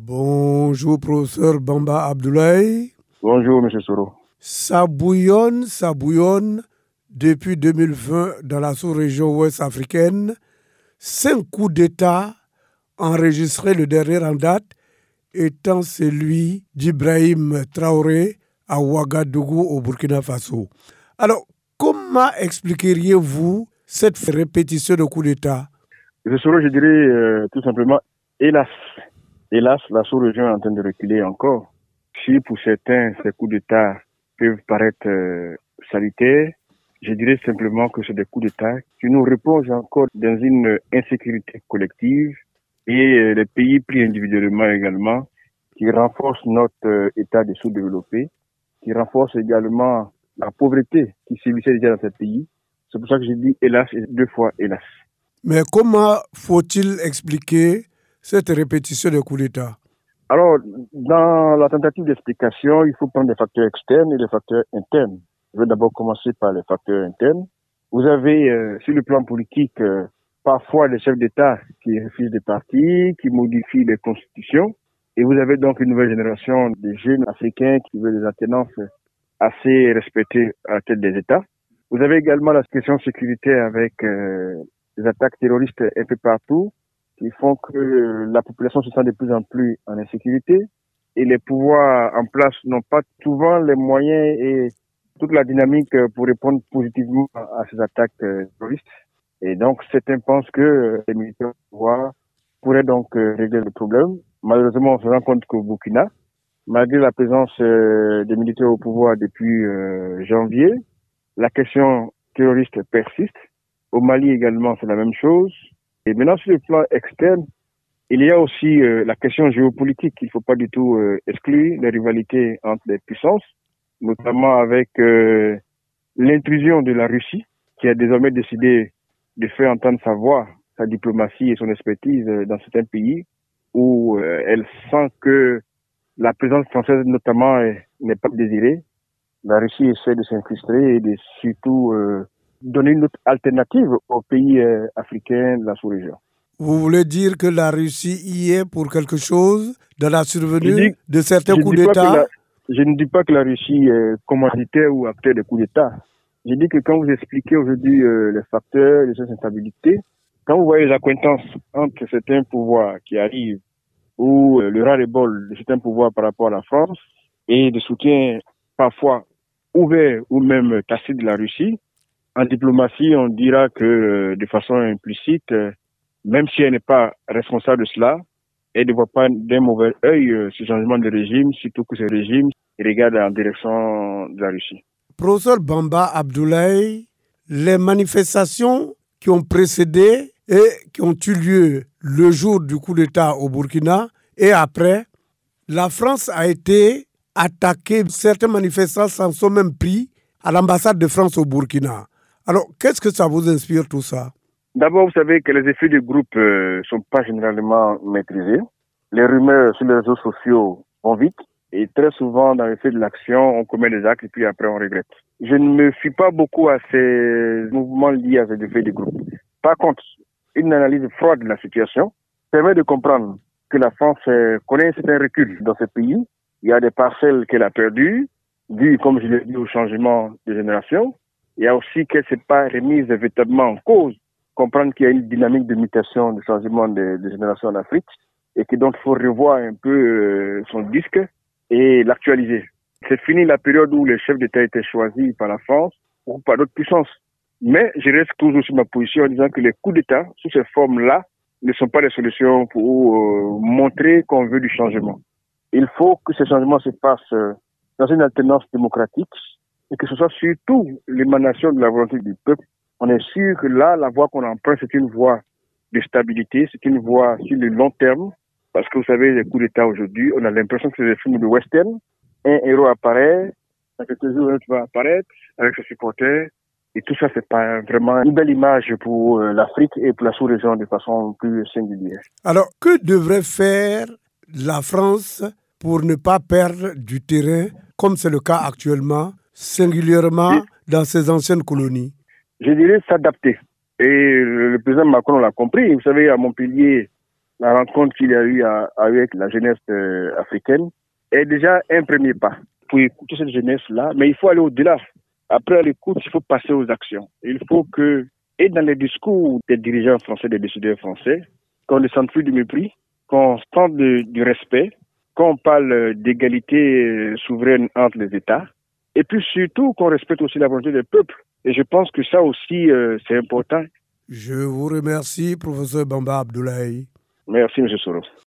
Bonjour, professeur Bamba Abdoulaye. Bonjour, M. Soro. Ça bouillonne depuis 2020 dans la sous-région ouest africaine. 5 coups d'État enregistrés, le dernier en date étant celui d'Ibrahim Traoré à Ouagadougou au Burkina Faso. Alors, comment expliqueriez-vous cette répétition de coups d'État? M. Soro, je dirais tout simplement, hélas, la sous-région est en train de reculer encore. Si pour certains, ces coups d'État peuvent paraître salutaires, je dirais simplement que c'est des coups d'État qui nous replongent encore dans une insécurité collective et les pays pris individuellement également, qui renforcent notre état de sous-développé, qui renforcent également la pauvreté qui sévissait déjà dans ces pays. C'est pour ça que je dis hélas et 2 fois hélas. Mais comment faut-il expliquer cette répétition de coups d'État? Alors, dans la tentative d'explication, il faut prendre des facteurs externes et des facteurs internes. Je vais d'abord commencer par les facteurs internes. Vous avez, sur le plan politique, parfois des chefs d'État qui refusent de partir, qui modifient les constitutions. Et vous avez donc une nouvelle génération de jeunes africains qui veulent des alternances assez respectées à la tête des États. Vous avez également la question sécuritaire avec des attaques terroristes un peu partout, qui font que la population se sent de plus en plus en insécurité et les pouvoirs en place n'ont pas souvent les moyens et toute la dynamique pour répondre positivement à ces attaques terroristes. Et donc, certains pensent que les militaires au pouvoir pourraient donc régler le problème. Malheureusement, on se rend compte qu'au Burkina, malgré la présence des militaires au pouvoir depuis janvier, la question terroriste persiste. Au Mali également, c'est la même chose. Et maintenant, sur le plan externe, il y a aussi la question géopolitique qu'il ne faut pas du tout exclure, les rivalités entre les puissances, notamment avec l'intrusion de la Russie, qui a désormais décidé de faire entendre sa voix, sa diplomatie et son expertise dans certains pays, où elle sent que la présence française, notamment, n'est pas désirée. La Russie essaie de s'incruster et de surtout donner une autre alternative aux pays africains de la sous-région. Vous voulez dire que la Russie y est pour quelque chose dans la survenue de certains coups d'État? Je ne dis pas que la Russie est commanditaire ou acteur des coups d'État. Je dis que quand vous expliquez aujourd'hui les facteurs de cette instabilité, quand vous voyez les accointances entre certains pouvoirs qui arrivent ou le ras-le-bol de certains pouvoirs par rapport à la France et de soutien parfois ouvert ou même tacite de la Russie, en diplomatie, on dira que de façon implicite, même si elle n'est pas responsable de cela, elle ne voit pas d'un mauvais œil ce changement de régime, surtout que ce régime regarde en direction de la Russie. Professeur Bamba Abdoulaye, les manifestations qui ont précédé et qui ont eu lieu le jour du coup d'État au Burkina et après, la France a été attaquée. Certains manifestants s'en sont même pris à l'ambassade de France au Burkina. Alors, qu'est-ce que ça vous inspire tout ça? D'abord, vous savez que les effets du groupe ne sont pas généralement maîtrisés. Les rumeurs sur les réseaux sociaux vont vite et très souvent, dans l'effet de l'action, on commet des actes et puis après on regrette. Je ne me fie pas beaucoup à ces mouvements liés à ces effets du groupe. Par contre, une analyse froide de la situation permet de comprendre que la France connaît un certain recul dans ce pays. Il y a des parcelles qu'elle a perdues, dues, comme je l'ai dit, au changement de génération. Il y a aussi qu'elle ne s'est pas remise véritablement en cause. Comprendre qu'il y a une dynamique de mutation, de changement de génération en Afrique et que donc il faut revoir un peu son disque et l'actualiser. C'est fini la période où les chefs d'État étaient choisis par la France ou par d'autres puissances. Mais je reste toujours sur ma position en disant que les coups d'État, sous ces formes-là, ne sont pas des solutions pour montrer qu'on veut du changement. Il faut que ce changement se passe dans une alternance démocratique et que ce soit surtout l'émanation de la volonté du peuple. On est sûr que là, la voie qu'on emprunte, c'est une voie de stabilité, c'est une voie sur le long terme. Parce que vous savez, les coups d'État aujourd'hui, on a l'impression que c'est des films de western. Un héros apparaît, dans quelques jours, l'autre va apparaître avec ses supporters. Et tout ça, c'est pas vraiment une belle image pour l'Afrique et pour la sous-région de façon plus singulière. Alors, que devrait faire la France pour ne pas perdre du terrain, comme c'est le cas actuellement, singulièrement dans ses anciennes colonies? Je dirais s'adapter. Et le président Macron l'a compris. Vous savez, à Montpellier, la rencontre qu'il y a eu avec la jeunesse africaine est déjà un premier pas pour écouter cette jeunesse-là, mais il faut aller au-delà. Après l'écoute, il faut passer aux actions. Il faut que, et dans les discours des dirigeants français, des décideurs français, qu'on ne sente plus du mépris, qu'on sente du respect, qu'on parle d'égalité souveraine entre les États, et puis surtout qu'on respecte aussi la volonté des peuples. Et je pense que ça aussi, c'est important. Je vous remercie, professeur Bamba Abdoulaye. Merci, M. Soros.